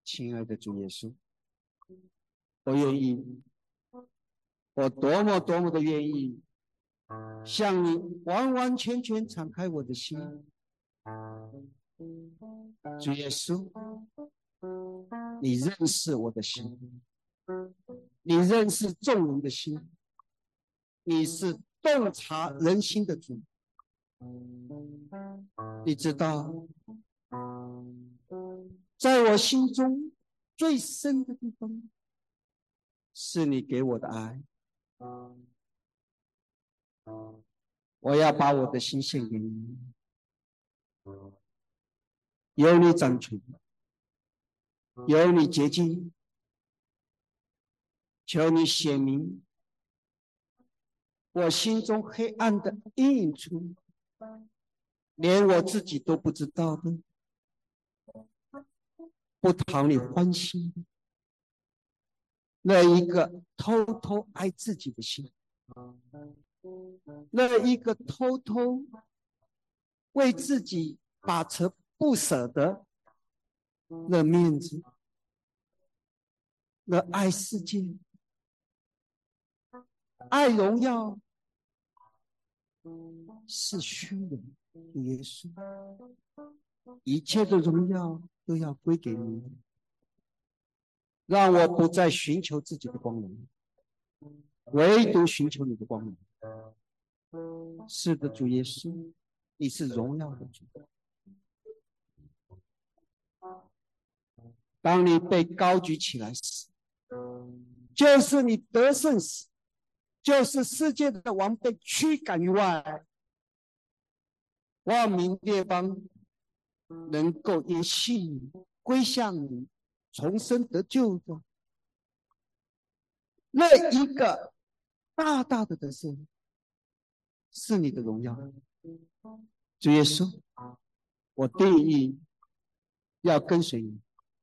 亲爱的主耶稣，我愿意，我多么多么的愿意向你完完全全敞开我的心。主耶稣，你认识我的心，你认识众人的心，你是洞察人心的主。你知道，在我心中最深的地方，是你给我的爱。我要把我的心献给你，由你掌权，由你洁净，求你显明我心中黑暗的阴影处，连我自己都不知道的，不讨你欢心的那一个偷偷爱自己的心，那一个偷偷为自己把持不舍的那面子，那爱世界、爱荣耀是虚荣。耶稣，一切的荣耀都要归给你，让我不再寻求自己的光荣，唯独寻求你的光荣。是的，主耶稣，你是荣耀的主。当你被高举起来时，就是你得胜时，就是世界的王被驱赶于外，万民列邦能够因信你归向你，重生得救的那一个大大的得胜，是你的荣耀。主耶稣，我定义要跟随你。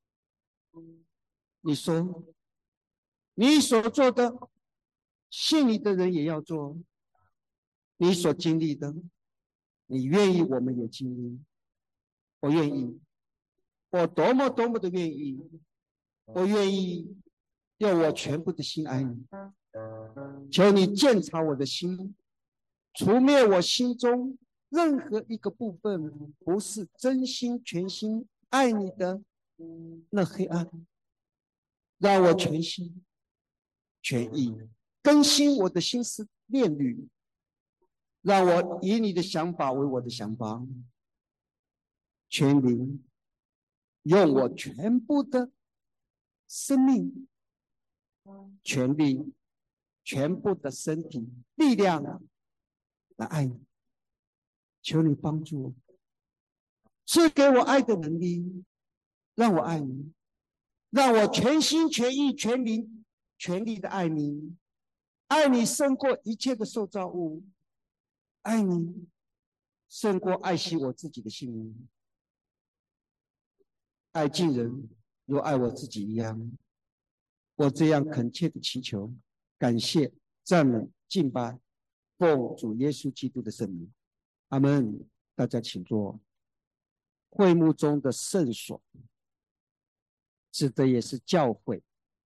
你说你所做的，信你的人也要做；你所经历的，你愿意我们也经历。我愿意，我多么多么的愿意，我愿意用我全部的心爱你。求你鉴察我的心，除灭我心中任何一个部分不是真心全心爱你的那黑暗，让我全心全意更新我的心思念虑，让我以你的想法为我的想法，全灵用我全部的生命、权力、全部的身体力量来爱你。求你帮助我，赐给我爱的能力，让我爱你，让我全心全意全灵全力的爱你，爱你胜过一切的受造物，爱你胜过爱惜我自己的性命，爱近人如爱我自己一样。我这样恳切的祈求，感谢、赞美、敬拜，奉主耶稣基督的圣名，阿们。大家请坐。会幕中的圣所，指的也是教会，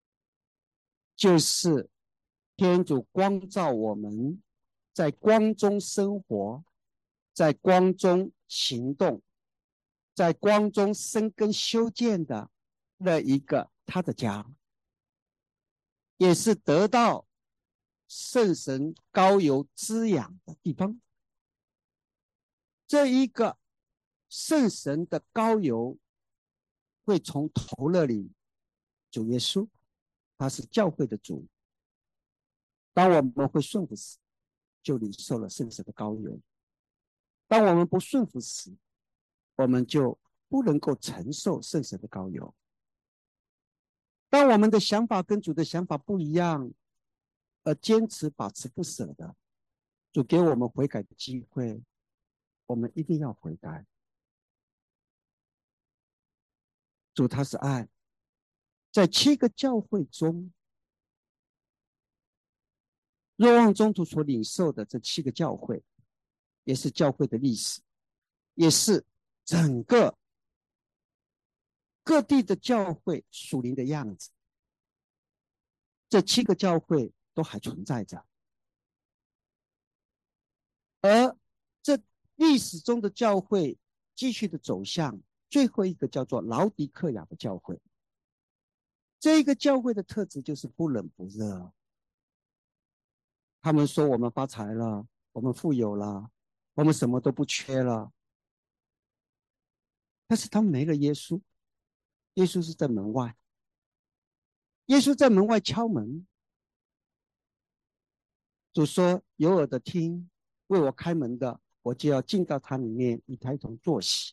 就是天主光照我们，在光中生活，在光中行动，在光中生根修建的那一个他的家，也是得到圣神膏油滋养的地方。这一个圣神的膏油会从头那里，主耶稣他是教会的主，当我们会顺服时，就领受了圣神的膏油；当我们不顺服时，我们就不能够承受圣神的膏油。当我们的想法跟主的想法不一样，而坚持把持不舍的，主给我们悔改的机会，我们一定要悔改。主他是爱，在7个教会中，若望宗徒所领受的这7个教会，也是教会的历史，也是整个各地的教会属灵的样子。这7个教会都还存在着，而这历史中的教会继续的走向最后一个叫做劳狄克雅的教会。这一个教会的特质就是不冷不热。他们说我们发财了，我们富有了，我们什么都不缺了，但是他们没了耶稣，耶稣是在门外，耶稣在门外敲门。主说：“有耳的听，为我开门的，我就要进到他里面，与他一同坐席。”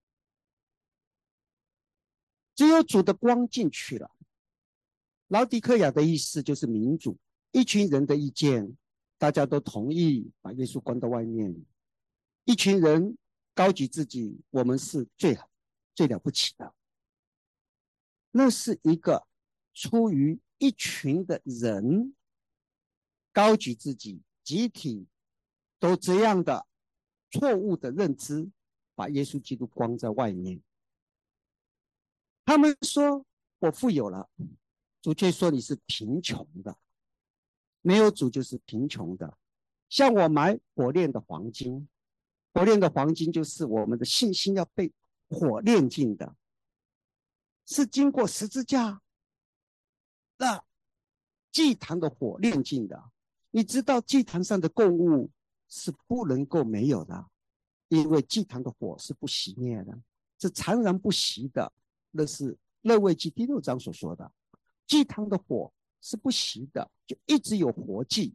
只有主的光进去了。劳狄克雅的意思就是民主，一群人的意见，大家都同意把耶稣关到外面。一群人高举自己，我们是最了不起的。那是一个出于一群的人高举自己，集体都这样的错误的认知，把耶稣基督关在外面。他们说我富有了，主却说你是贫穷的，没有主就是贫穷的。像我买火炼的黄金，火炼的黄金就是我们的信心要被火炼尽的，是经过十字架那祭坛的火炼尽的。你知道祭坛上的供物是不能够没有的，因为祭坛的火是不熄灭的，是常然不熄的。那是利未记第6章所说的，祭坛的火是不熄的，就一直有活祭。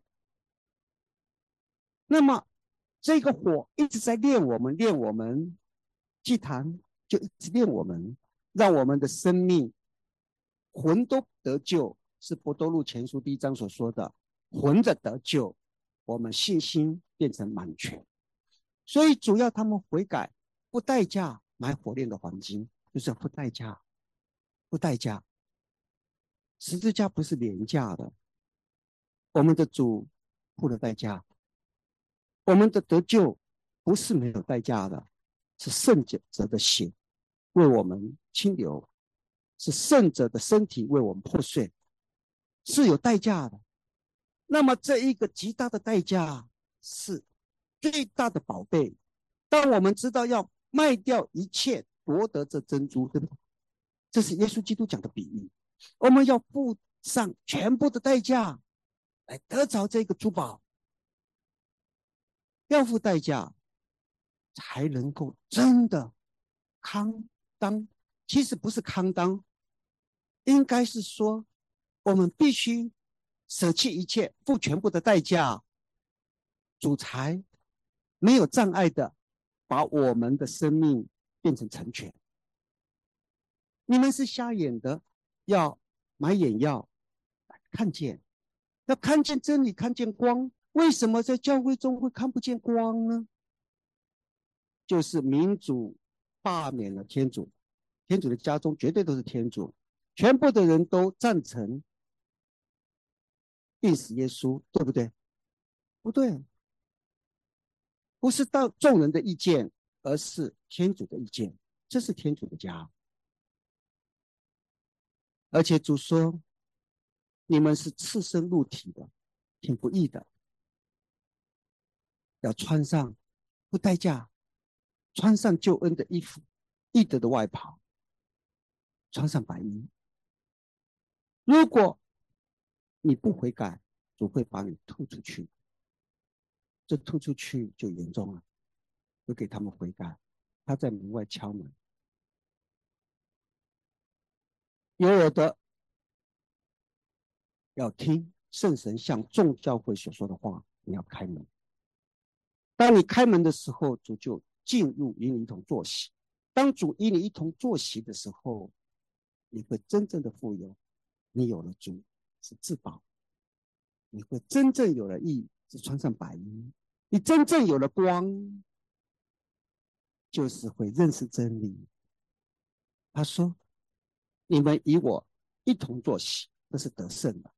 那么这个火一直在炼我们，祭坛就一直炼我们，让我们的生命魂都得救，是伯多禄前书第1章所说的，魂的得救，我们信心变成满全。所以主要他们悔改，不代价买火炼的黄金，就是要付代价，付代价。十字架不是廉价的，我们的主付了代价。我们的得救不是没有代价的，是圣者的血为我们清流，是圣者的身体为我们破碎，是有代价的。那么这一个极大的代价是最大的宝贝。当我们知道要卖掉一切夺得这珍珠，对不对？这是耶稣基督讲的比喻。我们要付上全部的代价来得着这个珠宝，要付代价才能够真的康当。其实不是康当，应该是说我们必须舍弃一切，付全部的代价，主才没有障碍的把我们的生命变成成全。你们是瞎眼的，要买眼药看见，要看见真理，看见光。为什么在教会中会看不见光呢？就是民主罢免了天主，天主的家中绝对都是天主，全部的人都赞成病死耶稣，对不对？不对，不是到众人的意见，而是天主的意见，这是天主的家。而且主说，你们是赤身露体的，挺不义的，要穿上不代价，穿上救恩的衣服，义德的外袍，穿上白衣。如果你不悔改，主会把你吐出去，这吐出去就严重了，就给他们悔改。他在门外敲门，有耳的要听圣神向众教会所说的话，你要开门。当你开门的时候，主就进入与你一同坐席。当主与你一同坐席的时候，你会真正的富有。你有了主是至宝，你会真正有了义，是穿上白衣。你真正有了光，就是会认识真理。他说：“你们与我一同坐席，那是得胜的。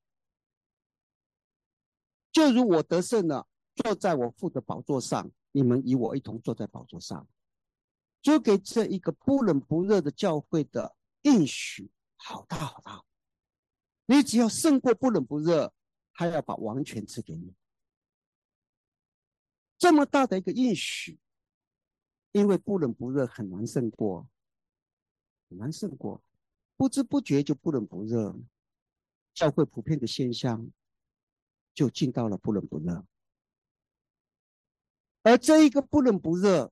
就如我得胜了，坐在我父的宝座上，你们与我一同坐在宝座上。”就给这一个不冷不热的教会的应许好大好大，你只要胜过不冷不热，他要把王权赐给你。这么大的一个应许，因为不冷不热很难胜过，很难胜过，不知不觉就不冷不热，教会普遍的现象就进到了不冷不热。而这一个不冷不热，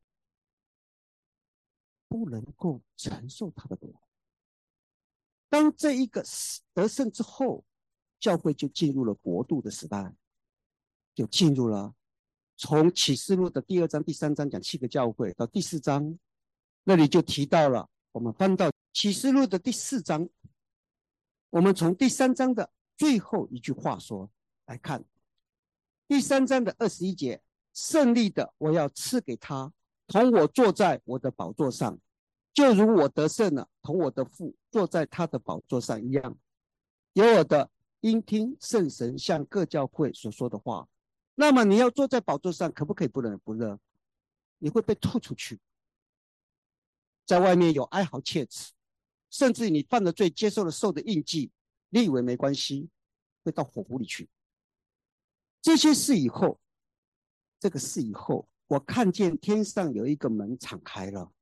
不能够承受他的国。当这一个得胜之后，教会就进入了国度的时代，就进入了从启示录的第2章、第3章讲7个教会到第4章，那里就提到了。我们翻到启示录的第4章，我们从第3章的最后一句话说来看，第3章的21节，胜利的我要赐给他，同我坐在我的宝座上，就如我得胜了，同我的父坐在他的宝座上一样。有我的应听圣神向各教会所说的话。那么你要坐在宝座上，可不可以不冷不热？你会被吐出去，在外面有哀嚎切齿，甚至你犯了罪，接受了兽的印记，你以为没关系，会到火湖里去。这些事以后，这个事以后，我看见天上有一个门敞开了，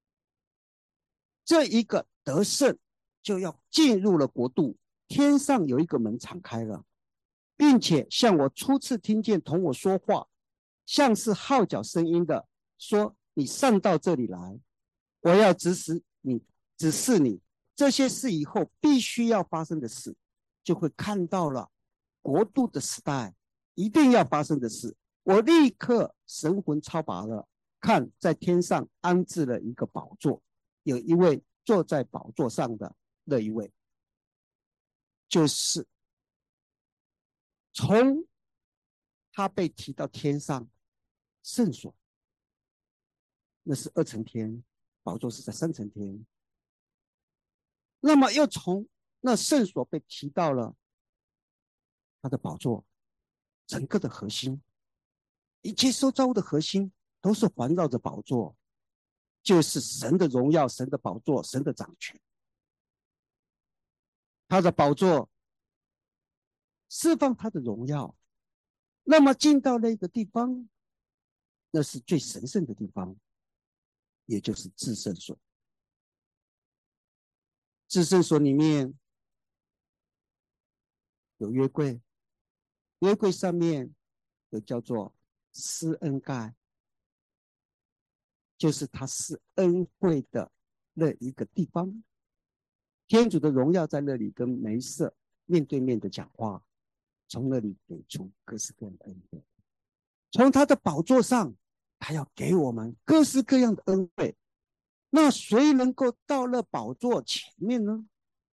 这一个得胜就要进入了国度，天上有一个门敞开了，并且像我初次听见同我说话，像是号角声音的，说：“你上到这里来，我要指示你这些事以后必须要发生的事，就会看到了国度的时代一定要发生的事。”我立刻神魂超拔了，看在天上安置了一个宝座，有一位坐在宝座上的那一位，就是从他被提到天上圣所，那是2层天，宝座是在3层天。那么又从那圣所被提到了他的宝座，整个的核心，一切受造物的核心都是环绕着宝座，就是神的荣耀、神的宝座、神的掌权。他的宝座释放他的荣耀，那么进到那个地方，那是最神圣的地方，也就是至圣所。至圣所里面有约柜，约柜上面有叫做施恩盖，就是他施恩惠的那一个地方。天主的荣耀在那里跟梅瑟面对面的讲话，从那里给出各式各样的恩惠。从他的宝座上，他要给我们各式各样的恩惠。那谁能够到了宝座前面呢？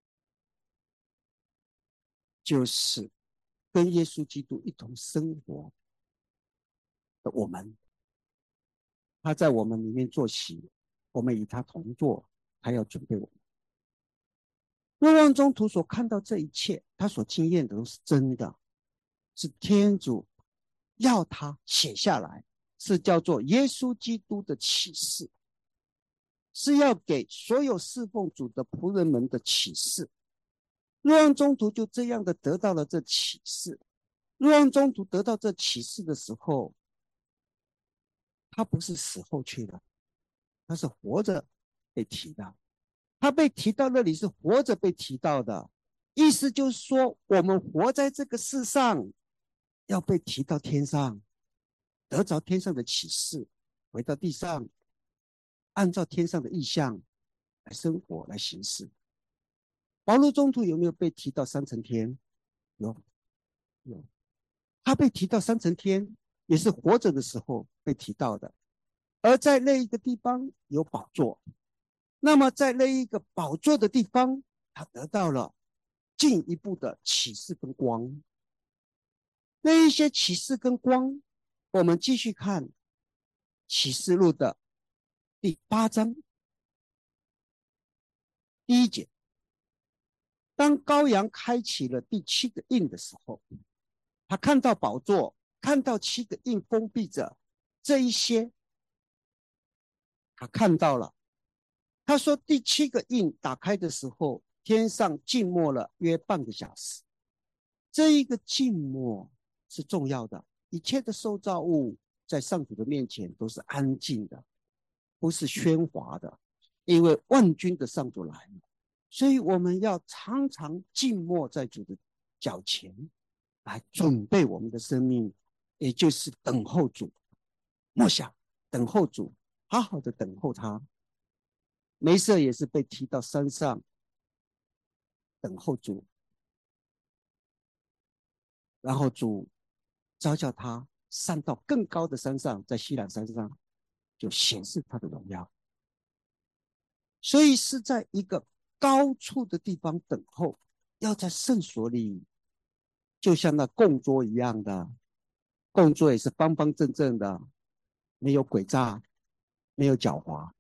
就是跟耶稣基督一同生活的我们。他在我们里面坐席，我们与他同坐，他要准备我们。若望中途所看到这一切，他所经验的都是真的，是天主要他写下来，是叫做耶稣基督的启示，是要给所有侍奉主的仆人们的启示。若望中途就这样的得到了这启示。若望中途得到这启示的时候，他不是死后去了，他是活着被提到。他被提到那里是活着被提到的，意思就是说，我们活在这个世上，要被提到天上，得着天上的启示，回到地上，按照天上的意象来生活来行事。保罗中途有没有被提到3层天？有。他被提到3层天，也是活着的时候被提到的。而在那一个地方有宝座，那么在那一个宝座的地方，他得到了进一步的启示跟光。那一些启示跟光，我们继续看启示录的第8章第1节。当羔羊开启了第7个印的时候，他看到宝座，看到7个印封闭着，这一些他看到了， 他说第7个印打开的时候，天上静默了约半个小时。这一个静默是重要的，一切的受造物在上主的面前都是安静的，不是喧哗的，因为万军的上主来了。所以我们要常常静默在主的脚前，来准备我们的生命，也就是等候主。默想，等候主，好好的等候他。梅瑟也是被提到山上等候主，然后主召叫他上到更高的山上，在西兰山上就显示他的荣耀。所以是在一个高处的地方等候，要在圣所里，就像那供桌一样的，供桌也是方方正正的，没有诡诈，没有狡猾，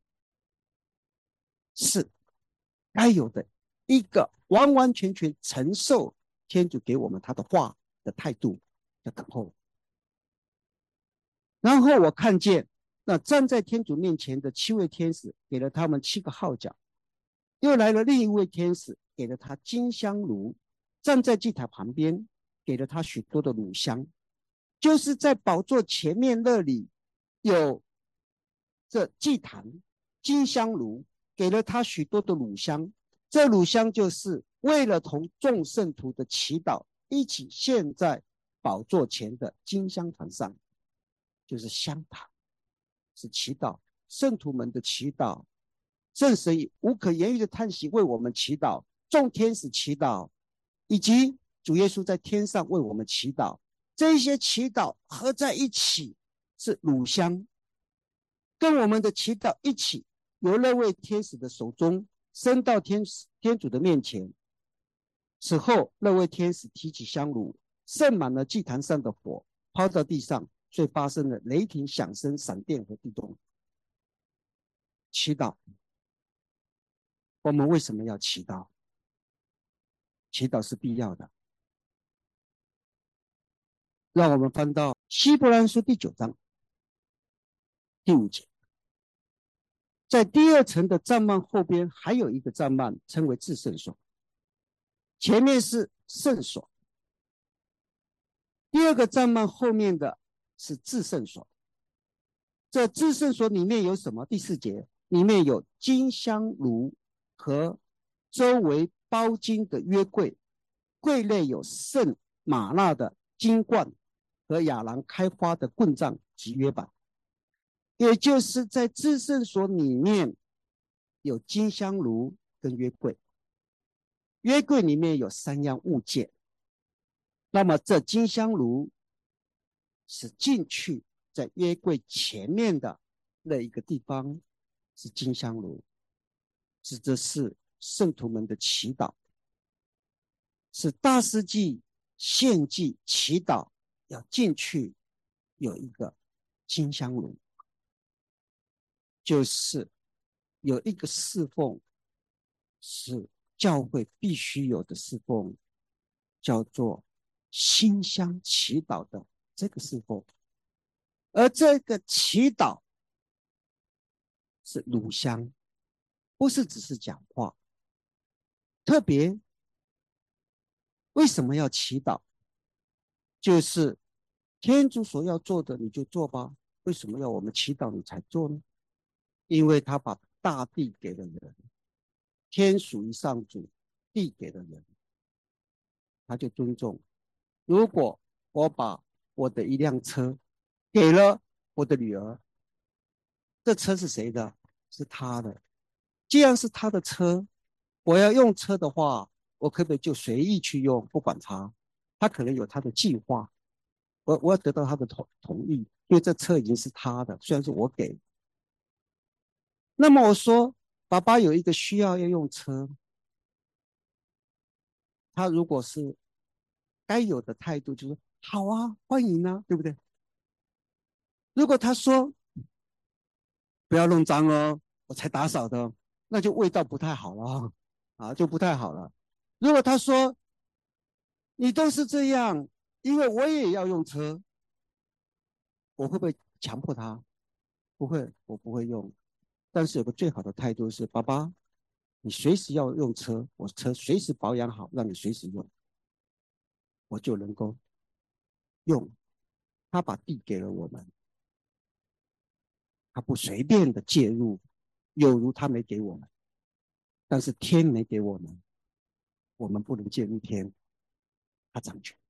是该有的一个完完全全承受天主给我们他的话的态度的等候。然后我看见那站在天主面前的7位天使，给了他们7个号角。又来了另一位天使，给了他金香炉，站在祭坛旁边，给了他许多的乳香。就是在宝座前面那里有这祭坛金香炉，给了他许多的乳香。这乳香就是为了同众圣徒的祈祷一起献在宝座前的金香坛上，就是香坛，是祈祷圣徒们的祈祷。圣神以无可言喻的叹息为我们祈祷，众天使祈祷，以及主耶稣在天上为我们祈祷。这一些祈祷合在一起是乳香，跟我们的祈祷一起，由那位天使的手中升到天主的面前。此后，那位天使提起香炉，盛满了祭坛上的火，抛到地上，所以发生了雷霆响声、闪电和地动。祈祷，我们为什么要祈祷？祈祷是必要的。让我们翻到希伯来书第9章第5节，在第2层的帐幔后边还有一个帐幔，称为至圣所，前面是圣所。第2个帐幔后面的是至圣所。这至圣所里面有什么？第4节里面有金香炉和周围包金的约柜，柜内有圣玛纳的金冠和亚兰开花的棍杖及约版。也就是在至圣所里面有金香炉跟约柜，约柜里面有3样物件。那么这金香炉是进去在约柜前面的那一个地方是金香炉，指的是圣徒们的祈祷，是大司祭献祭祈祷要进去有一个金香炉，就是有一个侍奉是教会必须有的侍奉，叫做馨香祈祷的这个侍奉。而这个祈祷是乳香，不是只是讲话。特别为什么要祈祷？就是天主所要做的你就做吧，为什么要我们祈祷你才做呢？因为他把大地给了人，天属于上主，地给了人，他就尊重。如果我把我的一辆车给了我的女儿，这车是谁的？是他的。既然是他的车，我要用车的话，我可不可以就随意去用，不管他？他可能有他的计划，我要得到他的同意，因为这车已经是他的，虽然是我给。那么我说，爸爸有一个需要用车，他如果是该有的态度，就是好啊，欢迎啊，对不对？如果他说不要弄脏哦，我才打扫的，那就味道不太好了啊，就不太好了。如果他说你都是这样，因为我也要用车，我会不会强迫他？不会，我不会用。 但是有个最好的态度是，爸爸，你随时要用车，我车随时保养好，让你随时用，我就能够用。他把地给了我们，他不随便的介入，有如他没给我们，但是天没给我们，我们不能介入天，他掌权。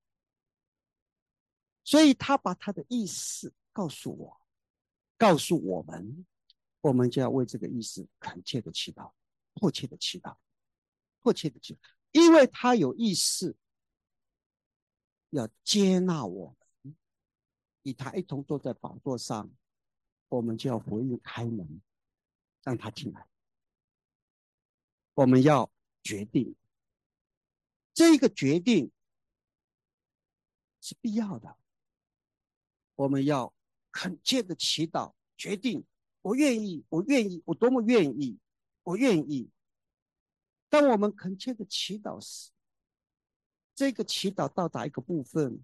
所以他把他的意思告诉我，告诉我们，我们就要为这个意思恳切的祈祷，迫切的祈祷，迫切的祈祷，因为他有意识要接纳我们，与他一同坐在宝座上，我们就要回应开门，让他进来。我们要决定，这个决定是必要的。我们要恳切的祈祷，决定，我愿意，我愿意，我多么愿意，我愿意。当我们恳切的祈祷时，这个祈祷到达一个部分，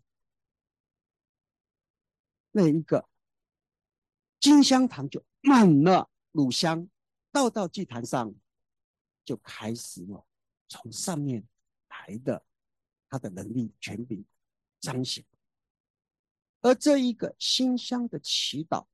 那一个金香堂就满了乳香，倒到祭坛上，就开始了从上面来的他的能力权柄彰显。而这一个馨香的祈祷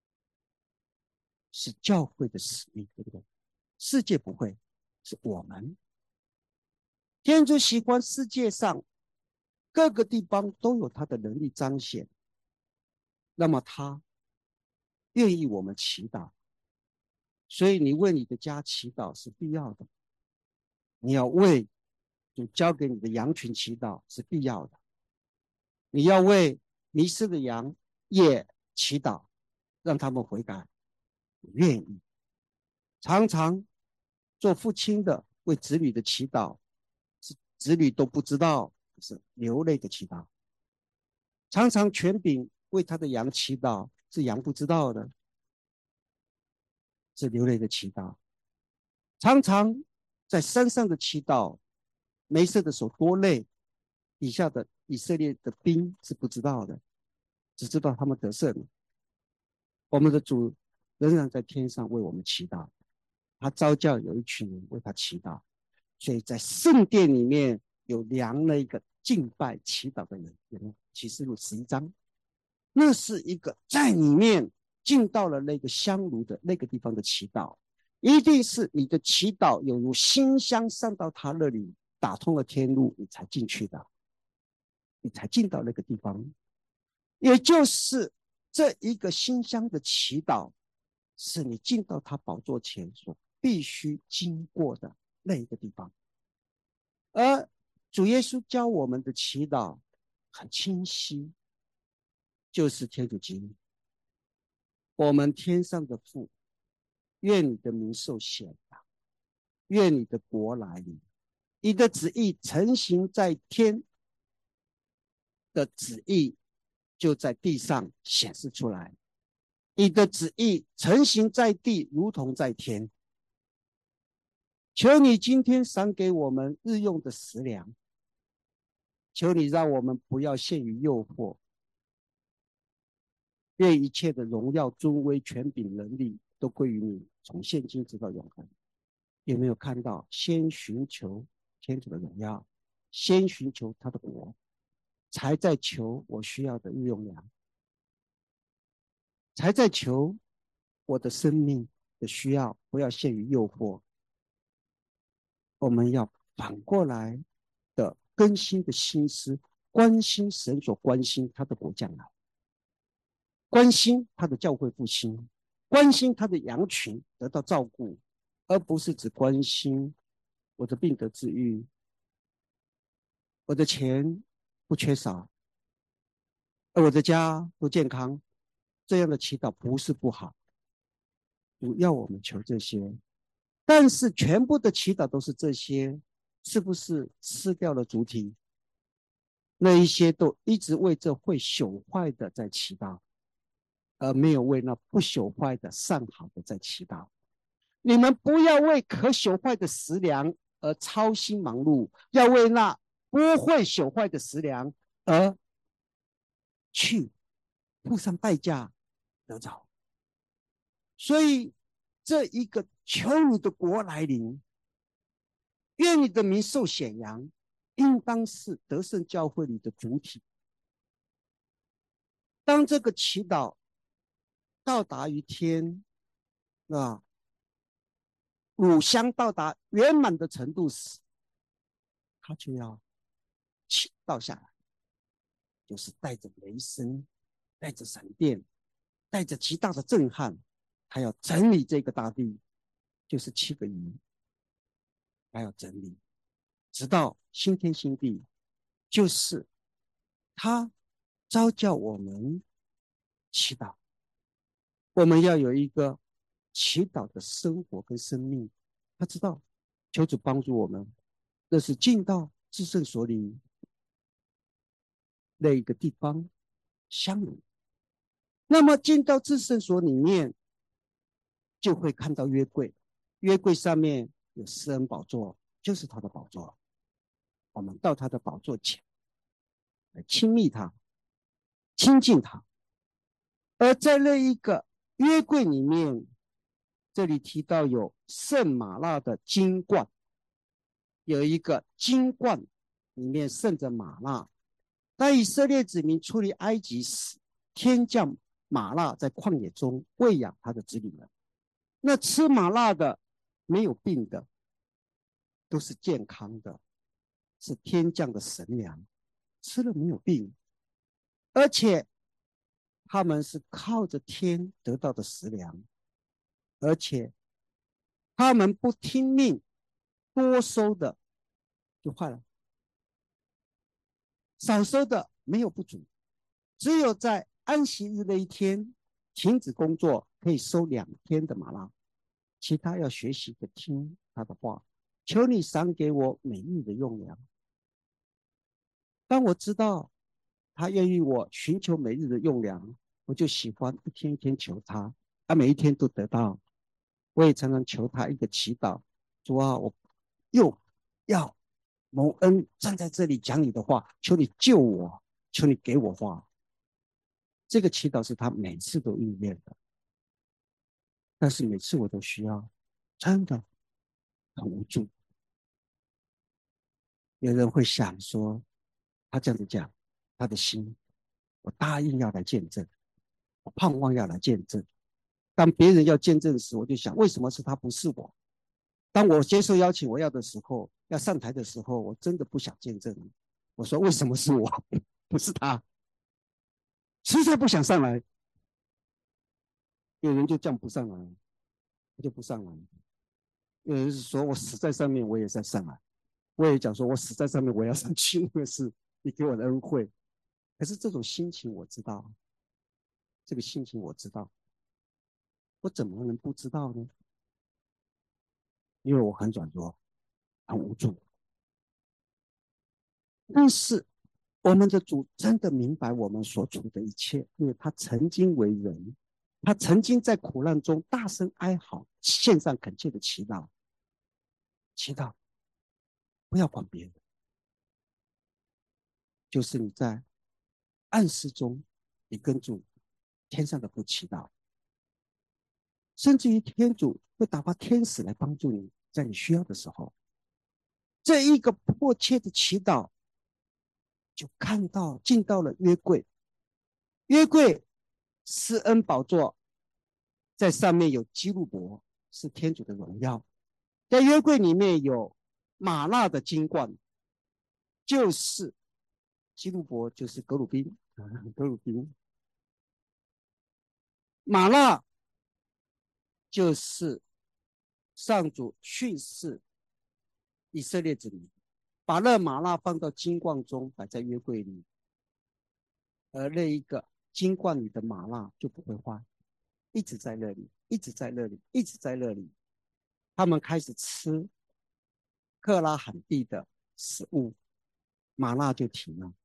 是教会的使命，对不对？世界不会，是我们。天主喜欢世界上各个地方都有他的能力彰显，那么他愿意我们祈祷，所以你为你的家祈祷是必要的，你要为主交给你的羊群祈祷是必要的，你要为迷失的羊也祈祷，让他们悔改，愿意。常常做父亲的为子女的祈祷，子女都不知道是流泪的祈祷。常常权柄为他的羊祈祷，是羊不知道的，是流泪的祈祷。常常在山上的祈祷，没事的时候多累，底下的以色列的兵是不知道的，只知道他们得胜了。我们的主仍然在天上为我们祈祷，他召叫有一群人为他祈祷，所以在圣殿里面有量了一个敬拜祈祷的人，启示录11章，那是一个在里面进到了那个香炉的那个地方的祈祷，一定是你的祈祷有如馨香上到他那里，打通了天路，你才进去的，你才进到那个地方。也就是这一个馨香的祈祷，是你进到他宝座前所必须经过的那一个地方。而主耶稣教我们的祈祷很清晰，就是天主经，我们天上的父，愿你的名受显扬，愿你的国来临，你的旨意成行在天的旨意就在地上显示出来，你的旨意成行在地如同在天。求你今天赏给我们日用的食粮，求你让我们不要陷于诱惑，愿一切的荣耀尊威权柄能力都归于你，从现今直到永恒。有没有看到先寻求天主的荣耀，先寻求他的国，才在求我需要的日用粮，才在求我的生命的需要不要陷于诱惑。我们要反过来的更新的心思，关心神所关心他的国将来，关心他的教会复兴，关心他的羊群得到照顾，而不是只关心我的病得治愈，我的钱不缺少，而我的家不健康。这样的祈祷不是不好，主要我们求这些，但是全部的祈祷都是这些，是不是失掉了主体？那一些都一直为这会朽坏的在祈祷，而没有为那不朽坏的上好的在祈祷。你们不要为可朽坏的食粮而操心忙碌，要为那不会朽坏的食粮而去付上代价得着。所以这一个求你的国来临，愿你的名受显扬，应当是得胜教会里的主体。当这个祈祷到达于天，啊，乳香到达圆满的程度时，他就要倾倒下来，就是带着雷声，带着闪电，带着极大的震撼，他要整理这个大地，就是7个营，他要整理，直到新天新地，就是他召叫我们祈祷，我们要有一个祈祷的生活跟生命。他知道，求主帮助我们，那是进到至圣所里那一个地方相遇。那么进到至圣所里面，就会看到约柜，约柜上面有施恩宝座，就是他的宝座。我们到他的宝座前来亲密他，亲近他。而在那一个约柜里面，这里提到有圣玛纳的金冠，有一个金冠里面盛着玛纳。当以色列子民出离埃及时，天降玛纳在旷野中喂养他的子女们。那吃玛纳的没有病的，都是健康的，是天降的神粮，吃了没有病，而且他们是靠着天得到的食粮，而且他们不听命，多收的就坏了，少收的没有不足，只有在安息日那一天停止工作，可以收2天的玛纳，其他要学习的听他的话。求你赏给我每日的用粮。当我知道他愿意我寻求每日的用粮，我就喜欢一天一天求他，每一天都得到。我也常常求他一个祈祷，主啊，我又要蒙恩站在这里讲你的话，求你救我，求你给我话。这个祈祷是他每次都应验的，但是每次我都需要，真的很无助。有人会想说，他这样子讲，他的心，我答应要来见证，我盼望要来见证。当别人要见证时，我就想，为什么是他不是我？当我接受邀请我要的时候，要上台的时候，我真的不想见证。我说为什么是我，不是他？实在不想上来。有人就这样不上来，就不上来。有人是说我死在上面，我也在上来。我也讲说，我死在上面，我要上去，那个是你给我的恩惠。可是这种心情我知道，这个心情我知道，我怎么能不知道呢？因为我很软弱，很无助。但是我们的主真的明白我们所处的一切，因为他曾经为人，他曾经在苦难中大声哀嚎，献上恳切的祈祷，祈祷不要管别人，就是你在暗室中，你跟主天上的父祈祷，甚至于天主会打发天使来帮助你，在你需要的时候，这一个迫切的祈祷，就看到进到了约柜，约柜施恩宝座，在上面有基路伯，是天主的荣耀，在约柜里面有玛纳的金冠，就是基路伯，就是格鲁宾，格鲁宾，玛纳就是上主训示以色列子民，把那玛纳放到金冠中，摆在约柜里，而那一个金冠里的玛纳就不会坏，一直在那里，一直在那里，一直在那里。他们开始吃克拉罕地的食物，玛纳就停了。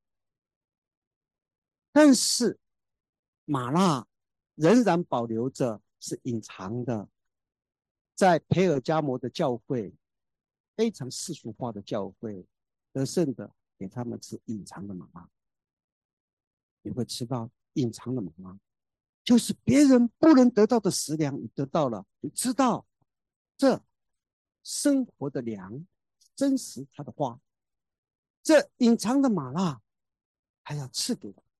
但是玛纳仍然保留着，是隐藏的，在培尔加摩的教会，非常世俗化的教会，得胜的给他们吃隐藏的玛纳，你会吃到隐藏的玛纳， 就是别人不能得到的食粮，你得到了，你知道这生活的粮，真实他的话，这隐藏的玛纳，还要赐给我。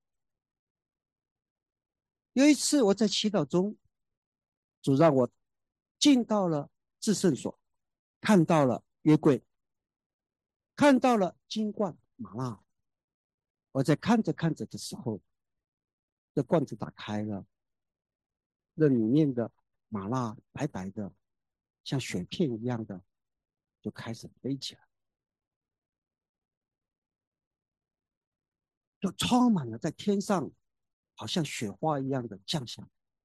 有一次我在祈祷中，主让我进到了至圣所，看到了约柜，看到了金罐玛纳。我在看着看着的时候，这罐子打开了，那里面的玛纳白白的，像雪片一样的，就开始飞起来，就充满了在天上，好像雪花一样的降下。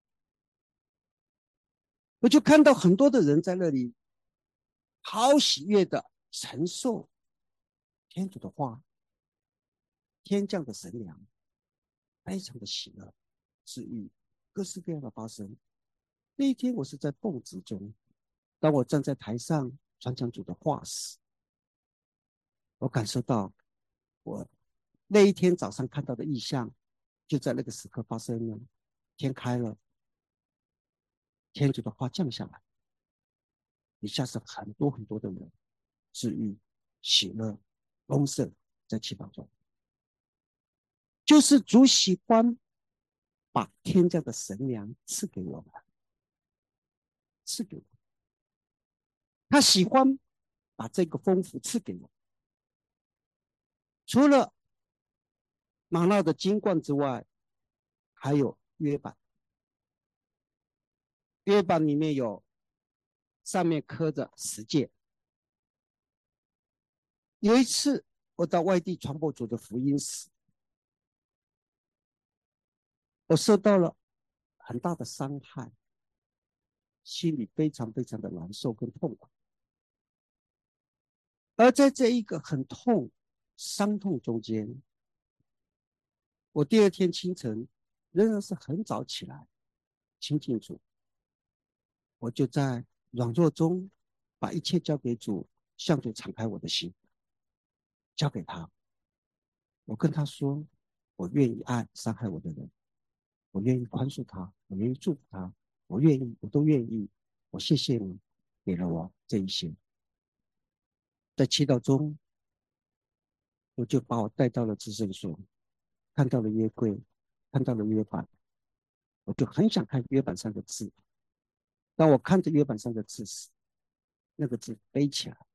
我就看到很多的人在那里好喜悦的承受天主的话，天降的神粮，非常的喜乐、治愈，各式各样的发生。那一天我是在奉旨中，当我站在台上传讲主的话时，我感受到我那一天早上看到的异象，就在那个时刻发生了。天开了，天主的话降下来，底下是很多很多的人，治愈、喜乐、丰盛，在祈祷中，就是主喜欢把天降的神粮赐给我们，赐给我们，他喜欢把这个丰富赐给我们。除了玛纳的金冠之外，还有约版，约版里面有上面刻着十诫。有一次我到外地传播主的福音时，我受到了很大的伤害，心里非常非常的难受跟痛苦。而在这一个很痛、伤痛中间，我第二天清晨仍然是很早起来亲近主，我就在软弱中把一切交给主，向主敞开我的心，交给他。我跟他说，我愿意爱伤害我的人，我愿意宽恕他，我愿意祝福他，我愿意，我都愿意。我谢谢你给了我这一些。在祈祷中，我就把我带到了至圣所，看到了约柜，看到了约版，我就很想看约版上的字。当我看着约版上的字时，那个字飞起来，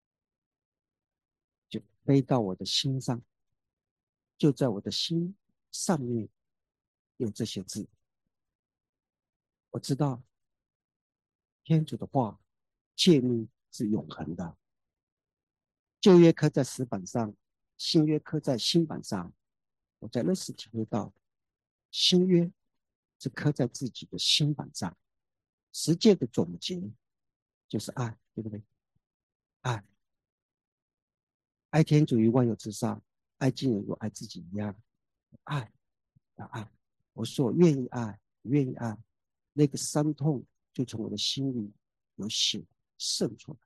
就飞到我的心上，就在我的心上面有这些字。我知道天主的话诫命是永恒的，旧约刻在石板上，新约刻在新板上。我在那时体会到，新约是刻在自己的心板上。十诫的总结就是爱，对不对？爱，爱天主于万有之上，爱敬人如爱自己一样。爱，要爱。我说我愿意爱，愿意爱，那个伤痛就从我的心里有血渗出来。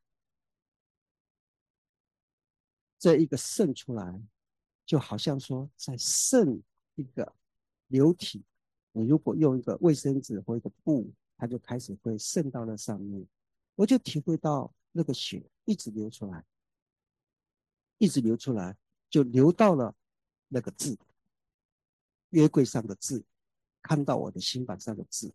这一个渗出来，就好像说在渗一个流体，你如果用一个卫生纸或一个布，它就开始会渗到那上面。我就体会到那个血一直流出来，一直流出来，就流到了那个字，约柜上的字，看到我的心板上的字，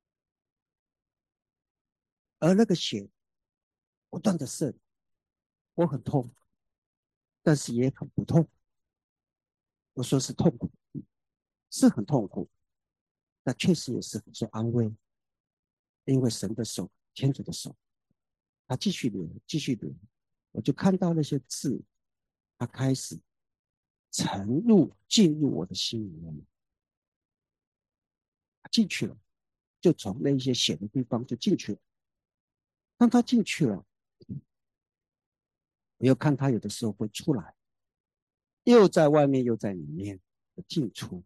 而那个血不断的渗，我很痛，但是也很不痛。我说是痛苦，是很痛苦，但确实也是很受安慰，因为神的手，天主的手，他继续流，继续流，我就看到那些字，他开始进入我的心里面，进去了，就从那些血的地方就进去了。当他进去了，我又看他有的时候会出来，又在外面又在里面的进出，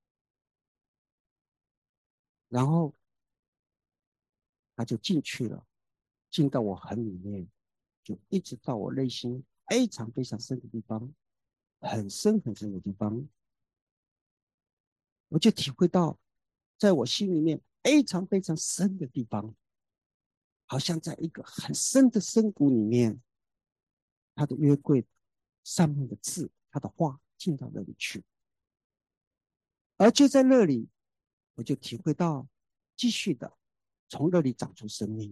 然后他就进去了，进到我很里面，就一直到我内心非常非常深的地方，很深很深的地方，我就体会到在我心里面非常非常深的地方，好像在一个很深的深谷里面，他的约柜上面的字，他的话进到那里去，而就在那里，我就体会到，继续的从那里长出生命，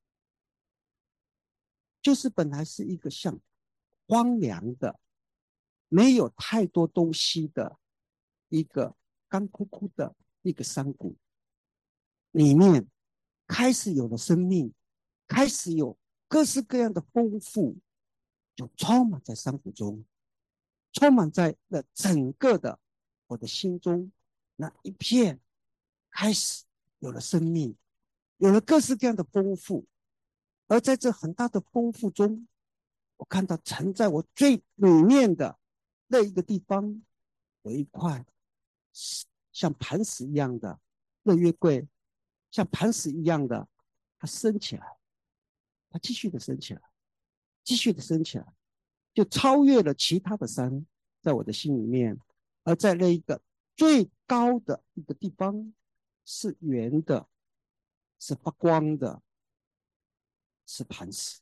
就是本来是一个像荒凉的、没有太多东西的一个干枯枯的一个山谷，里面开始有了生命，开始有各式各样的丰富，就充满在山谷中，充满在了整个的我的心中，那一片开始有了生命，有了各式各样的丰富。而在这很大的丰富中，我看到沉在我最里面的那一个地方，有一块像磐石一样的日月桂，像磐石一样的，它升起来，它继续的升起来，继续的升起来，就超越了其他的山，在我的心里面。而在那一个最高的一个地方，是圆的，是发光的，是磐石。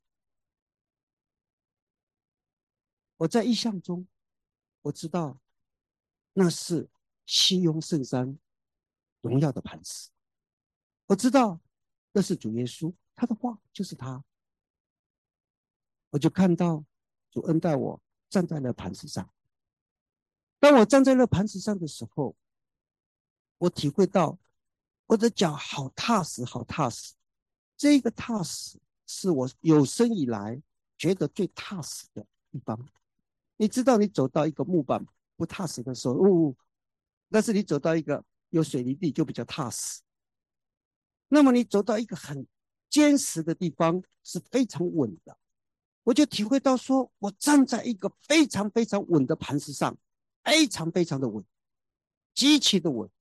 我在意象中，我知道那是西雍圣山荣耀的磐石。我知道那是主耶稣，他的话就是他。我就看到主恩待我站在那磐石上。当我站在那磐石上的时候，我体会到我的脚好踏实，好踏实。这个踏实是我有生以来觉得最踏实的地方。你知道，你走到一个木板不踏实的时候，但是你走到一个有水泥地就比较踏实。那么你走到一个很坚实的地方是非常稳的。我就体会到说，我站在一个非常非常稳的磐石上，非常非常的稳，极其的稳。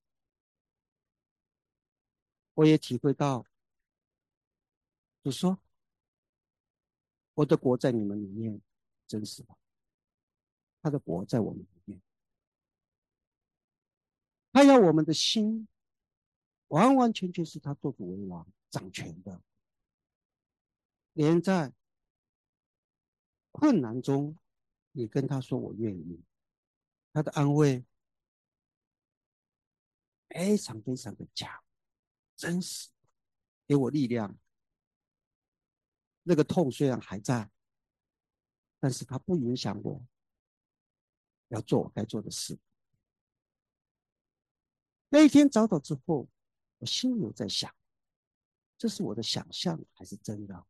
我也体会到，就说我的国在你们里面，真实的，他的国在我们里面，他要我们的心完完全全是他做主为王掌权的，连在困难中，你跟他说我愿意，他的安慰非常非常的强，真实，给我力量。那个痛虽然还在，但是它不影响我要做我该做的事。那一天早早之后，我心里有在想，这是我的想象还是真的？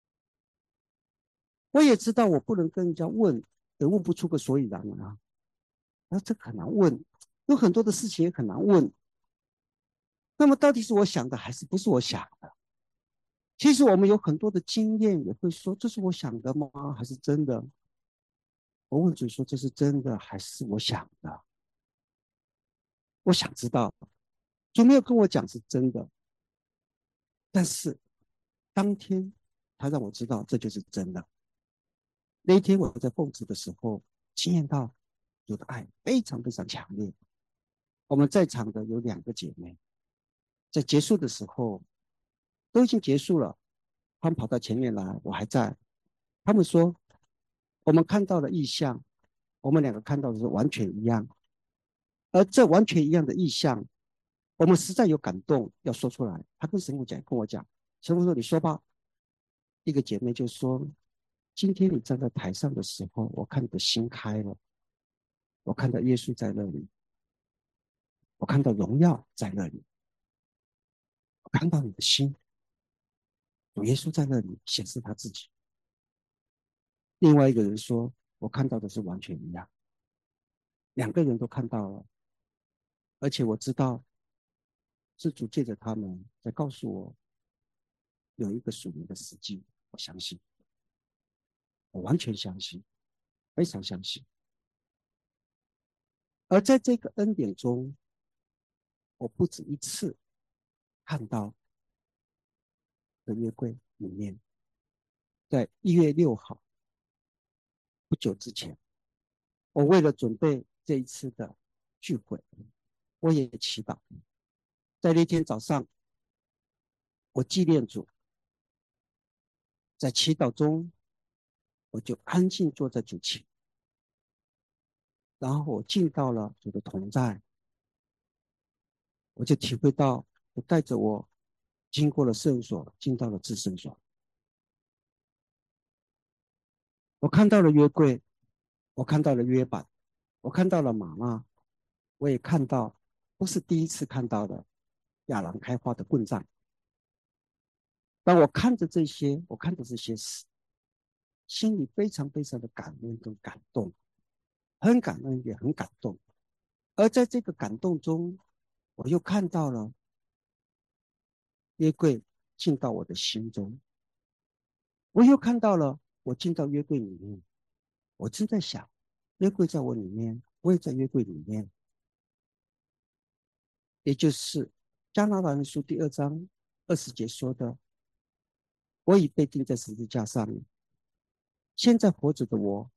我也知道我不能跟人家问，也问不出个所以然啊。那这很难问，有很多的事情也很难问。那么到底是我想的还是不是我想的？其实我们有很多的经验，也会说这是我想的吗？还是真的？我问主说这是真的还是我想的？我想知道，主没有跟我讲是真的，但是当天他让我知道这就是真的。那一天我在奉旨的时候，经验到主的爱非常非常强烈。我们在场的有2个姐妹，在结束的时候都已经结束了，她们跑到前面来，我还在。她们说，我们看到的意象，我们2个看到的是完全一样，而这完全一样的意象，我们实在有感动要说出来。她跟神父讲，跟我讲，神父说你说吧。一个姐妹就说，今天你站在台上的时候，我看你的心开了，我看到耶稣在那里，我看到荣耀在那里，我看到你的心，主耶稣在那里显示他自己。另外一个人说，我看到的是完全一样。2个人都看到了，而且我知道是主借着他们在告诉我有一个属灵的实际，我相信，我完全相信，非常相信。而在这个恩典中，我不止一次看到的约柜里面，在1月6号不久之前，我为了准备这一次的聚会，我也祈祷， 在那天早上，我纪念主，在祈祷中，我就安静坐在主前，然后我进到了主的同在，我就体会到，我带着我经过了圣所，进到了至圣所。我看到了约柜，我看到了约版，我看到了玛纳，我也看到，不是第一次看到的亚兰开花的棍杖。当我看着这些，我看着这些事，心里非常非常的感恩跟感动，很感恩也很感动。而在这个感动中，我又看到了约柜进到我的心中，我又看到了我进到约柜里面，我正在想，约柜在我里面，我也在约柜里面，也就是加拿大人书第2章20节说的：“我已被钉在十字架上面，现在活着的我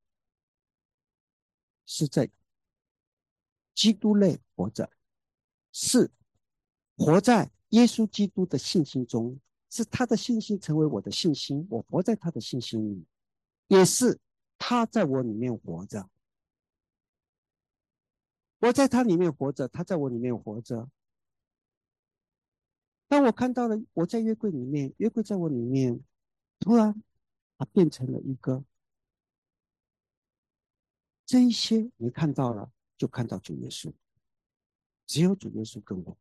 是在基督内活着，是活在耶稣基督的信心中，是他的信心成为我的信心，我活在他的信心里，也是他在我里面活着，我在他里面活着，他在我里面活着。当我看到了我在约柜里面，约柜在我里面，突然它变成了一个这一些你看到了，就看到主耶稣，只有主耶稣跟我，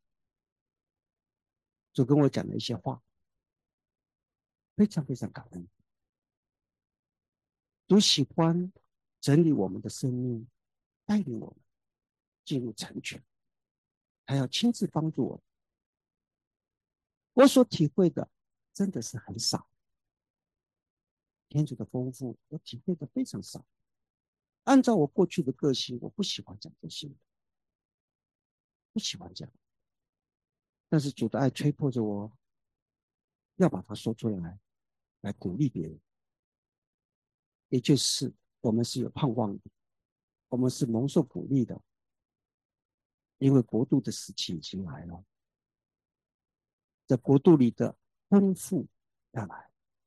就跟我讲了一些话，非常非常感恩。主喜欢整理我们的生命，带领我们进入成全，他要亲自帮助我们。我所体会的真的是很少，天主的丰富我体会的非常少。按照我过去的个性，我不喜欢讲这些，不喜欢讲。但是主的爱催迫着我，要把它说出来，来鼓励别人。也就是我们是有盼望的，我们是蒙受鼓励的，因为国度的时期已经来了，在国度里的丰富要来，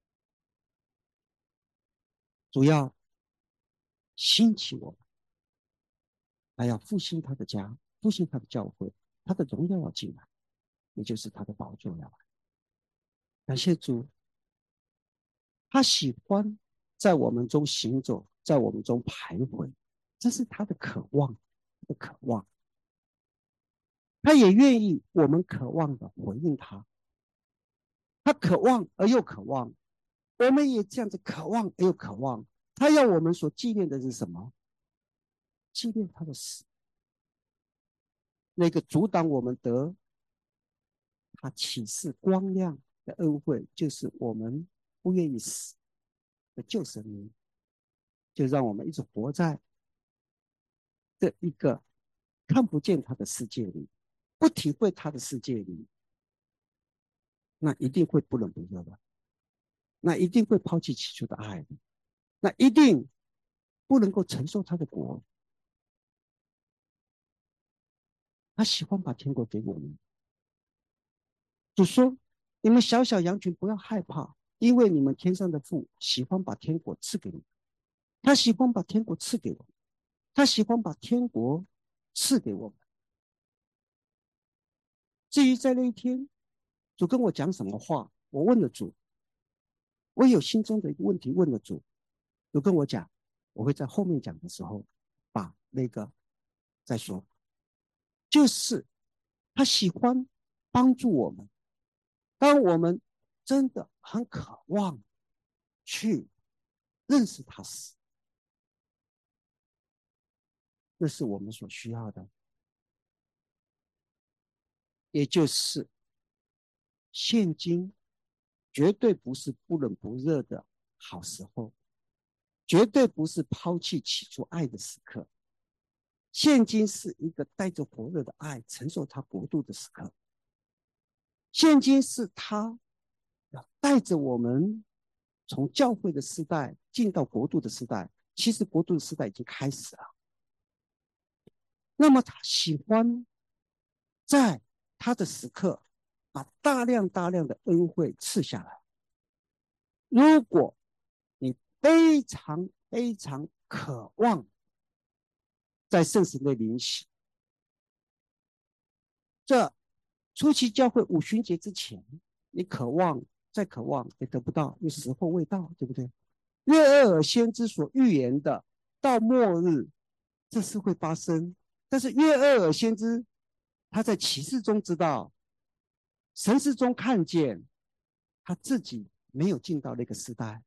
主要兴起我们，还要复兴他的家，复兴他的教会，他的荣耀要进来，也就是他的宝座要来。感谢主，他喜欢在我们中行走，在我们中徘徊，这是他的渴望，他的渴望。他也愿意我们渴望的回应他，他渴望而又渴望，我们也这样子渴望而又渴望。他要我们所纪念的是什么？纪念他的死，那个阻挡我们得他启示光亮的恩惠，就是我们不愿意死的救生命，就让我们一直活在这一个看不见他的世界里，不体会他的世界里，那一定会不冷不热的，那一定会抛弃起初的爱的，那一定不能够承受他的国。他喜欢把天国给我们。主说：你们小小羊群不要害怕，因为你们天上的父喜欢把天国赐给你们。他喜欢把天国赐给我们，他喜欢把天国赐给我们。至于在那一天，主跟我讲什么话，我问了主，我有心中的一个问题问了主，主跟我讲，我会在后面讲的时候把那个再说。就是他喜欢帮助我们，当我们真的很渴望去认识他时，那是我们所需要的，也就是现今绝对不是不冷不热的好时候，绝对不是抛弃起初爱的时刻，现今是一个带着火热的爱承受他国度的时刻，现今是他要带着我们从教会的时代进到国度的时代，其实国度的时代已经开始了。那么他喜欢在他的时刻，把大量的恩惠赐下来。如果你非常渴望在圣神的灵洗，这初期教会五旬节之前，你渴望再渴望也得不到，因为时候未到，对不对？约厄尔先知所预言的到末日，这是会发生。但是约厄尔先知他在启示中知道，神视中看见他自己没有进到那个时代，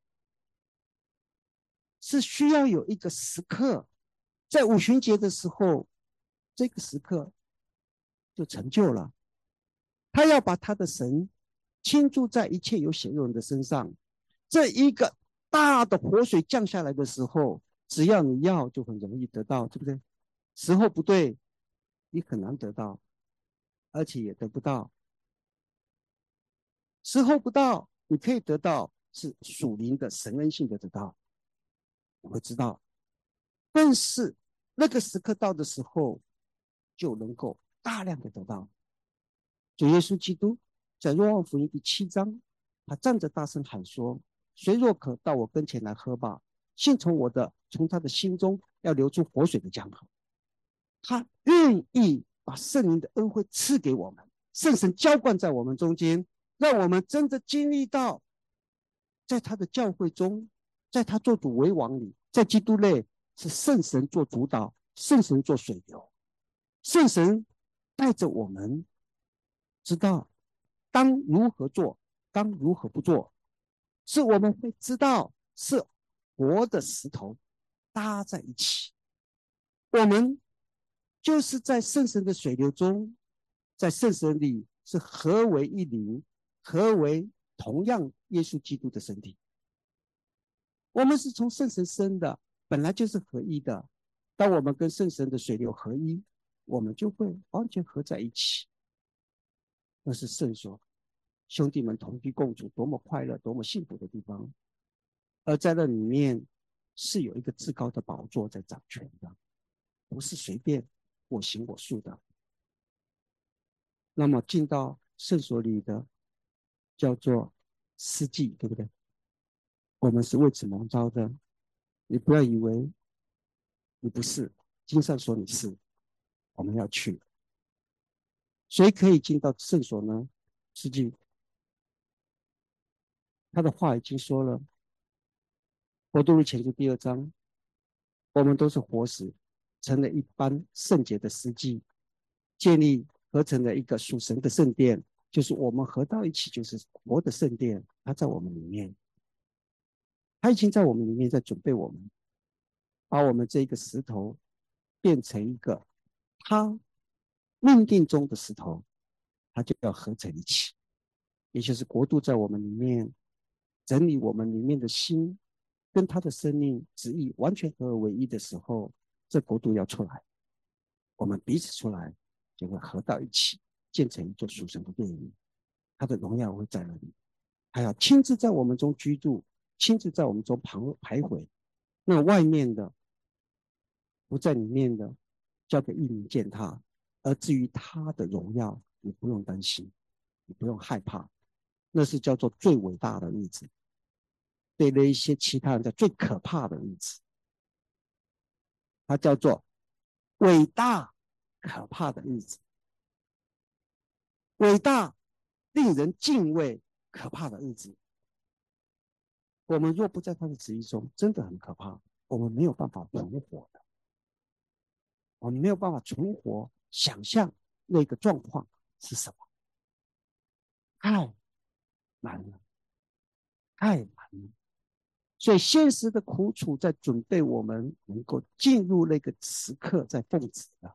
是需要有一个时刻，在五旬节的时候，这个时刻就成就了。他要把他的神倾注在一切有血肉人的身上。这一个大的活水降下来的时候，只要你要，就很容易得到，对不对？时候不对，你很难得到，而且也得不到。时候不到，你可以得到是属灵的神恩性的得到，我会知道。但是那个时刻到的时候，就能够大量的得到。主耶稣基督在若望福音第7章，他站着大声喊说：谁若渴，到我跟前来喝吧。信从我的，从他的心中要流出活水的江河。他愿意把圣灵的恩惠赐给我们，圣神浇灌在我们中间，让我们真的经历到，在他的教会中，在他做主为王里，在基督内是圣神做主导，圣神做水流，圣神带着我们知道当如何做，当如何不做，是我们会知道是活的石头搭在一起。我们就是在圣神的水流中，在圣神里是合为一灵，合为同样耶稣基督的身体。我们是从圣神生的，本来就是合一的。当我们跟圣神的水流合一，我们就会完全合在一起。那是圣所，兄弟们同居共处，多么快乐，多么幸福的地方。而在那里面是有一个至高的宝座在掌权的，不是随便我行我素的。那么进到圣所里的叫做司祭，对不对？我们是为此蒙召的，你不要以为你不是，经上说你是，我们要去。谁可以进到圣所呢？司祭，他的话已经说了，国度前书第2章，我们都是活死，成了一般圣洁的司祭，建立合成了一个属神的圣殿，就是我们合到一起，就是活的圣殿，它在我们里面，它已经在我们里面在准备我们，把我们这个石头变成一个他命定中的石头，它就要合成一起，也就是国度在我们里面整理我们里面的心，跟他的生命旨意完全合而为一的时候，这国度要出来，我们彼此出来就会合到一起，建成一座属神的殿宇，他的荣耀会在那里，他要亲自在我们中居住，亲自在我们中徘徊。那外面的不在里面的，交给异民践踏。而至于他的荣耀，你不用担心，你不用害怕，那是叫做最伟大的日子。对那一些其他人在最可怕的日子，它叫做伟大可怕的日子，伟大令人敬畏可怕的日子。我们若不在他的旨意中，真的很可怕，我们没有办法存活的，我们没有办法存活，想象那个状况是什么，太难了，太难了。所以现实的苦楚在准备我们能够进入那个时刻，在奉旨了。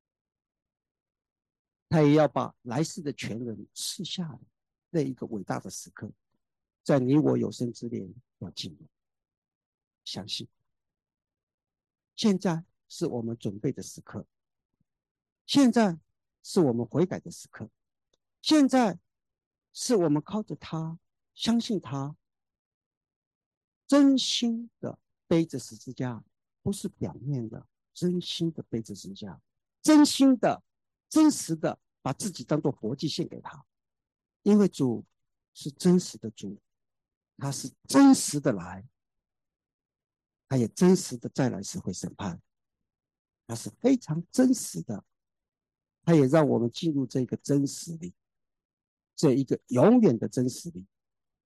他也要把来世的权能赐下的那一个伟大的时刻，在你我有生之年要进入。相信现在是我们准备的时刻，现在是我们悔改的时刻，现在是我们靠着他，相信他，真心的背着十字架，不是表面的，真心的背着十字架，真心的、真实的把自己当做活祭献给他，因为主是真实的主，他是真实的来，他也真实的再来是会审判，他是非常真实的，他也让我们进入这个真实里，这一个永远的真实里。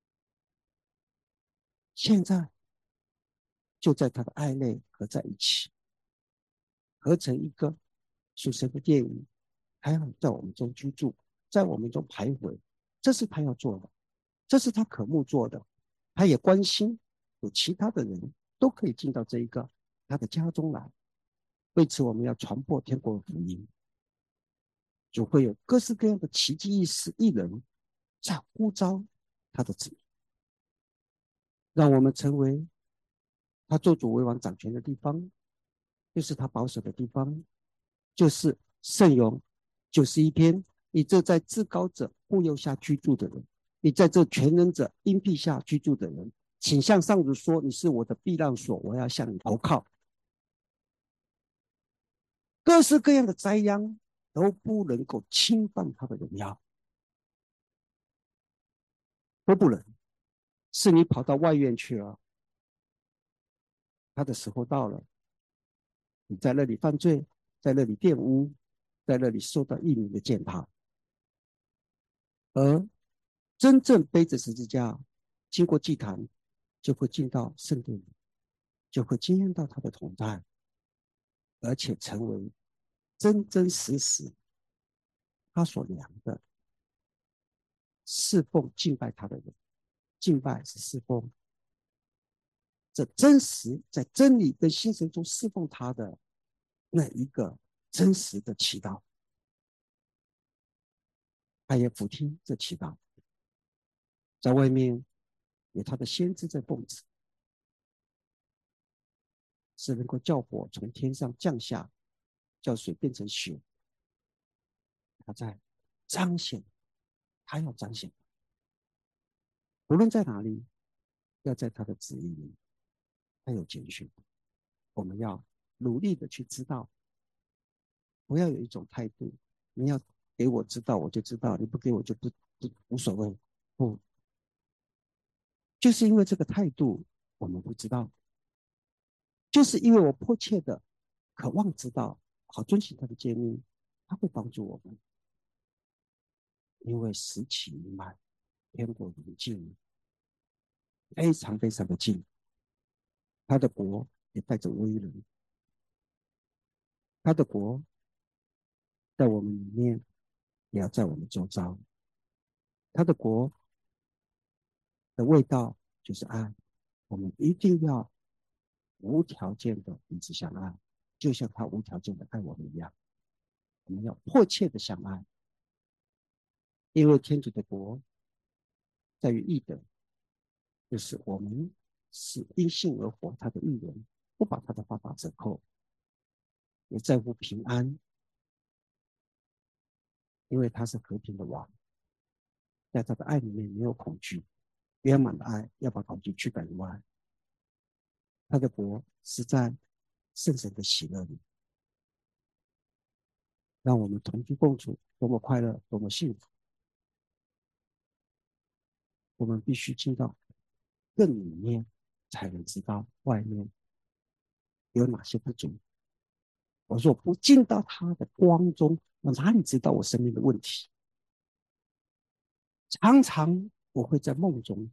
现在就在他的爱内合在一起，合成一个属神的电影，还要在我们中居住，在我们中徘徊，这是他要做的，这是他渴慕做的。他也关心有其他的人都可以进到这一个他的家中来。为此，我们要传播天国的福音，就会有各式各样的奇迹异人在呼召他的子民，让我们成为他做主为王掌权的地方，就是他保守的地方，就是圣咏91篇。你这在至高者护佑下居住的人，你在这全能者荫庇下居住的人，请向上主说：你是我的避难所，我要向你投靠。各式各样的灾殃都不能够侵犯他的荣耀，都不能。是你跑到外院去了，他的时候到了，你在那里犯罪，在那里玷污，在那里受到异民的践踏。而真正背着十字架经过祭坛，就会进到圣殿里，就会经验到他的同在，而且成为真真实实他所量的侍奉敬拜他的人。敬拜是侍奉，这真实在真理跟心神中侍奉他的那一个真实的祈祷，他也俯听这祈祷。在外面有他的先知在供职，是能够叫火从天上降下，叫水变成血。他在彰显，他要彰显，无论在哪里，要在他的旨意里，他有拣选。我们要努力的去知道，不要有一种态度，你要给我知道我就知道，你不给我就不无所谓。不，就是因为这个态度，我们不知道，就是因为我迫切的渴望知道，好遵循他的诫命，他会帮助我们。因为时期已满，天国临近，非常非常的近，他的国也带着威能，他的国在我们里面，也要在我们周遭。他的国的味道就是爱，我们一定要无条件的彼此相爱，就像他无条件的爱我们一样。我们要迫切的相爱，因为天主的国在于义德，就是我们是因信而活，他的义人不把他的话打折扣，也在乎平安，因为他是和平的王，在他的爱里面没有恐惧，圆满的爱要把恐惧驱赶以外。他的国是在圣神的喜乐里，让我们同居共处，多么快乐，多么幸福。我们必须进到更里面，才能知道外面有哪些不足。我说不进到他的光中，我哪里知道我生命的问题？常常我会在梦中，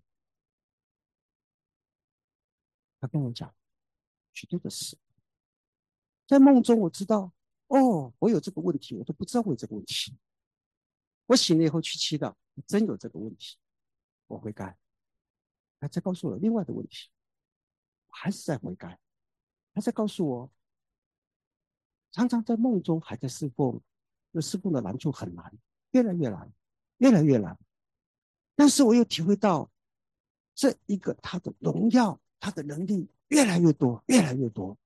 他跟我讲许多的事，在梦中我知道，哦，我有这个问题，我都不知道我有这个问题。我醒了以后去祈祷，真有这个问题，我会改。他再告诉我另外的问题，我还是在悔改。他在告诉我，常常在梦中还在侍奉，那侍奉的难处很难，越来越难，越来越难。但是我又体会到，这一个他的荣耀，他的能力越来越多，越来越多。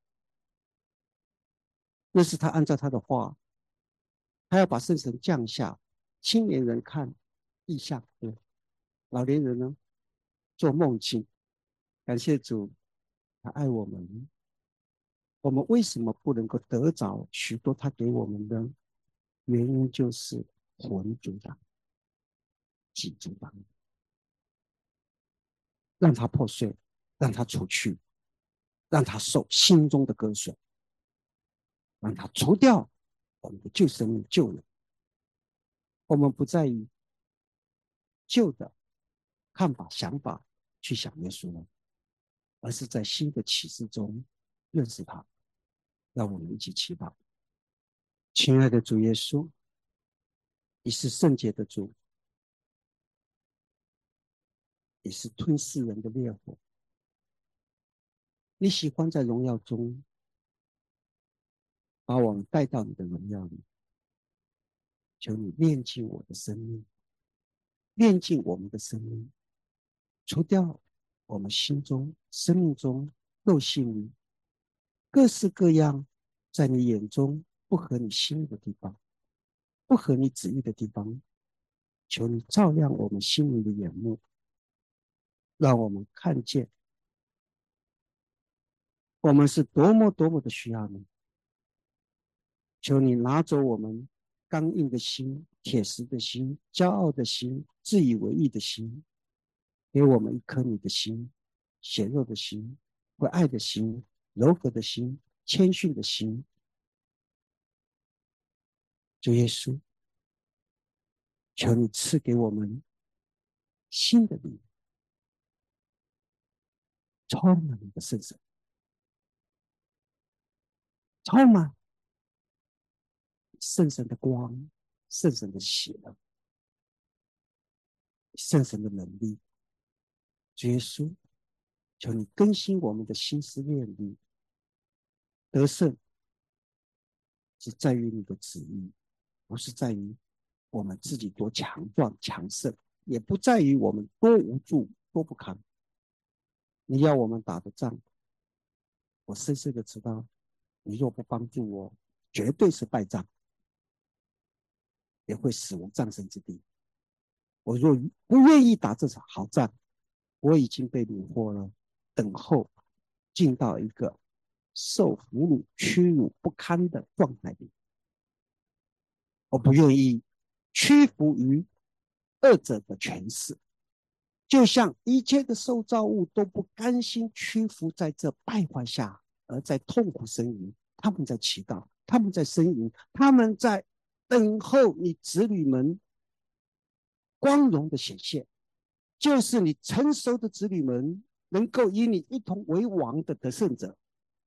那是他按照他的话，他要把圣神降下，青年人看异象，对，老年人呢做梦境。感谢主，他爱我们。我们为什么不能够得着许多他给我们的？原因就是魂阻挡、己阻挡，让它破碎，让它除去，让它受心中的割损，让它除掉我们的旧生命、旧人。我们不在于旧的看法、想法去想耶稣了，而是在新的启示中认识他。让我们一起祈祷。亲爱的主耶稣，你是圣洁的主，你是吞噬人的烈火，你喜欢在荣耀中把我们带到你的荣耀里。求你炼净我的生命，炼净我们的生命，除掉我们心中、生命中肉性里各式各样在你眼中不合你心意的地方，不合你旨意的地方。求你照亮我们心灵的眼目，让我们看见我们是多么多么的需要你。求你拿走我们刚硬的心、铁石的心、骄傲的心、自以为意的心，给我们一颗你的心，血肉的心，会爱的心，柔和的心，谦逊的心。主耶稣，求你赐给我们新的力，充满你的圣神，充满圣神的光，圣神的血，圣神的能力。主耶稣，求你更新我们的心思念力，得胜是在于你的旨意，不是在于我们自己多强壮强盛，也不在于我们多无助多不堪。你要我们打的仗，我深深的知道，你若不帮助我，绝对是败仗，也会死无葬身之地。我若不愿意打这场好战，我已经被虏获了，等候进到一个受俘虏、屈辱不堪的状态里。我不愿意屈服于恶者的权势，就像一切的受造物都不甘心屈服在这败坏下，而在痛苦呻吟。他们在祈祷，他们在呻吟，他们在等候你子女们光荣的显现，就是你成熟的子女们能够与你一同为王的得胜者，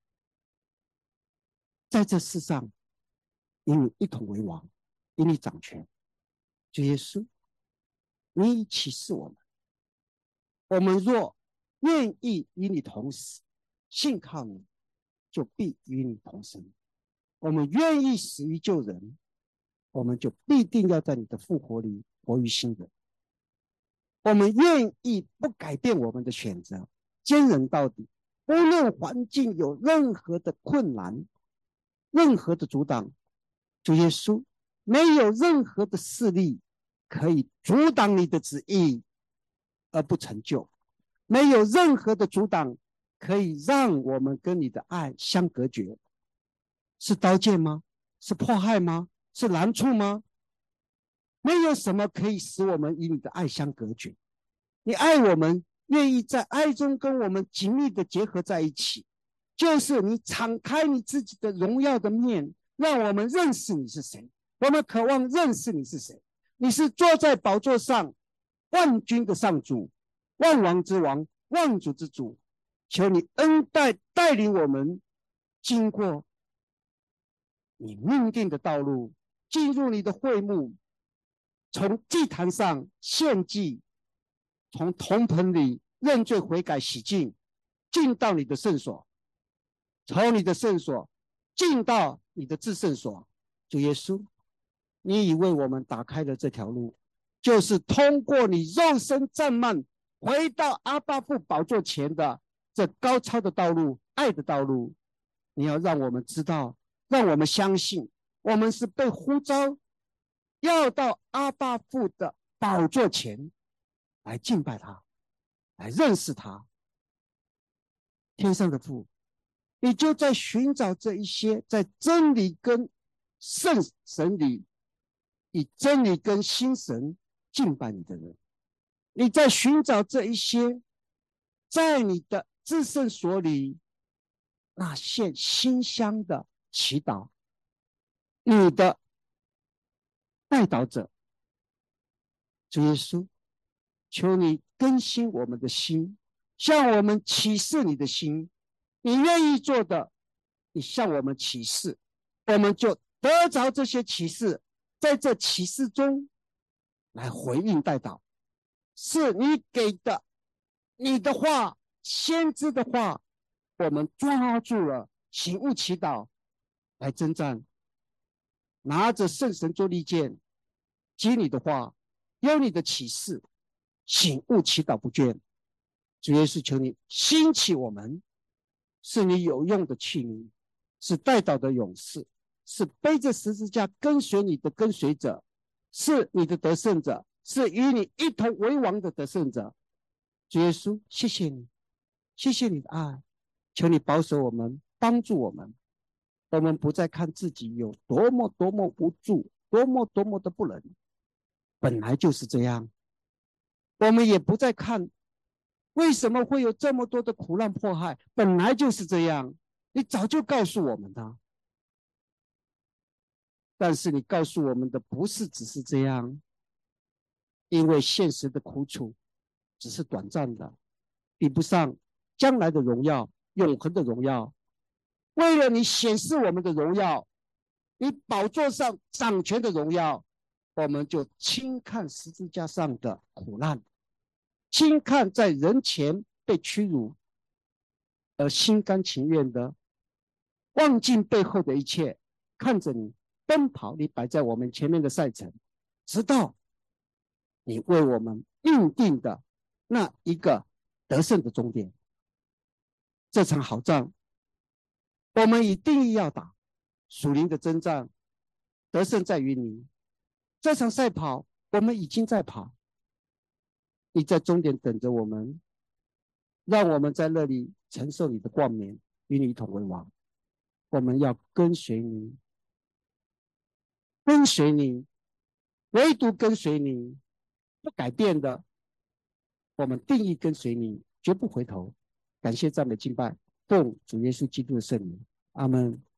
在这世上与你一同为王，与你掌权。主耶稣，你启示我们，我们若愿意与你同死，信靠你，就必与你同生。我们愿意死于救人，我们就必定要在你的复活里活于新人。我们愿意不改变我们的选择，坚忍到底，无论环境有任何的困难，任何的阻挡。主耶稣，没有任何的势力可以阻挡你的旨意而不成就，没有任何的阻挡可以让我们跟你的爱相隔绝。是刀剑吗？是迫害吗？是难处吗？没有什么可以使我们与你的爱相隔绝。你爱我们，愿意在爱中跟我们紧密的结合在一起，就是你敞开你自己的荣耀的面，让我们认识你是谁。我们渴望认识你是谁。你是坐在宝座上万军的上主，万王之王，万主之主。求你恩待带领我们经过你命定的道路，进入你的会幕，从祭坛上献祭，从铜盆里认罪悔改洗净，进到你的圣所，从你的圣所进到你的至圣所。主耶稣，你已为我们打开了这条路，就是通过你肉身战漫回到阿爸父宝座前的这高超的道路，爱的道路。你要让我们知道，让我们相信，我们是被呼召要到阿爸父的宝座前来敬拜他，来认识他。天上的父，你就在寻找这一些在真理跟圣神里以真理跟心神敬拜你的人。你在寻找这一些，在你的至圣所里那献馨香的祈祷，你的代祷者，主耶稣，求你更新我们的心，向我们启示你的心。你愿意做的，你向我们启示，我们就得着这些启示，在这启示中来回应代祷。是你给的，你的话，先知的话，我们抓住了，醒悟祈祷来征战，拿着圣神做利剑，接你的话，有你的启示，醒悟祈祷不倦。主耶稣，求你兴起我们，是你有用的器皿，是代祷的勇士，是背着十字架跟随你的跟随者，是你的得胜者，是与你一同为王的得胜者。主耶稣，谢谢你，谢谢你的爱，求你保守我们，帮助我们，我们不再看自己有多么多么无助，多么多么的不能，本来就是这样。我们也不再看为什么会有这么多的苦难迫害，本来就是这样，你早就告诉我们的。但是你告诉我们的不是只是这样，因为现实的苦楚只是短暂的，比不上将来的荣耀，永恒的荣耀。为了你显示我们的荣耀，你宝座上掌权的荣耀，我们就轻看十字架上的苦难，轻看在人前被屈辱，而心甘情愿的忘尽背后的一切，看着你奔跑，你摆在我们前面的赛程，直到你为我们预定的那一个得胜的终点。这场好仗，我们一定要打。属灵的征战，得胜在于你。这场赛跑，我们已经在跑，你在终点等着我们，让我们在那里承受你的冠冕，与你一同为王。我们要跟随你，跟随你，唯独跟随你，不改变的。我们定义跟随你，绝不回头。感谢赞美敬拜，奉主耶稣基督的圣名，阿们。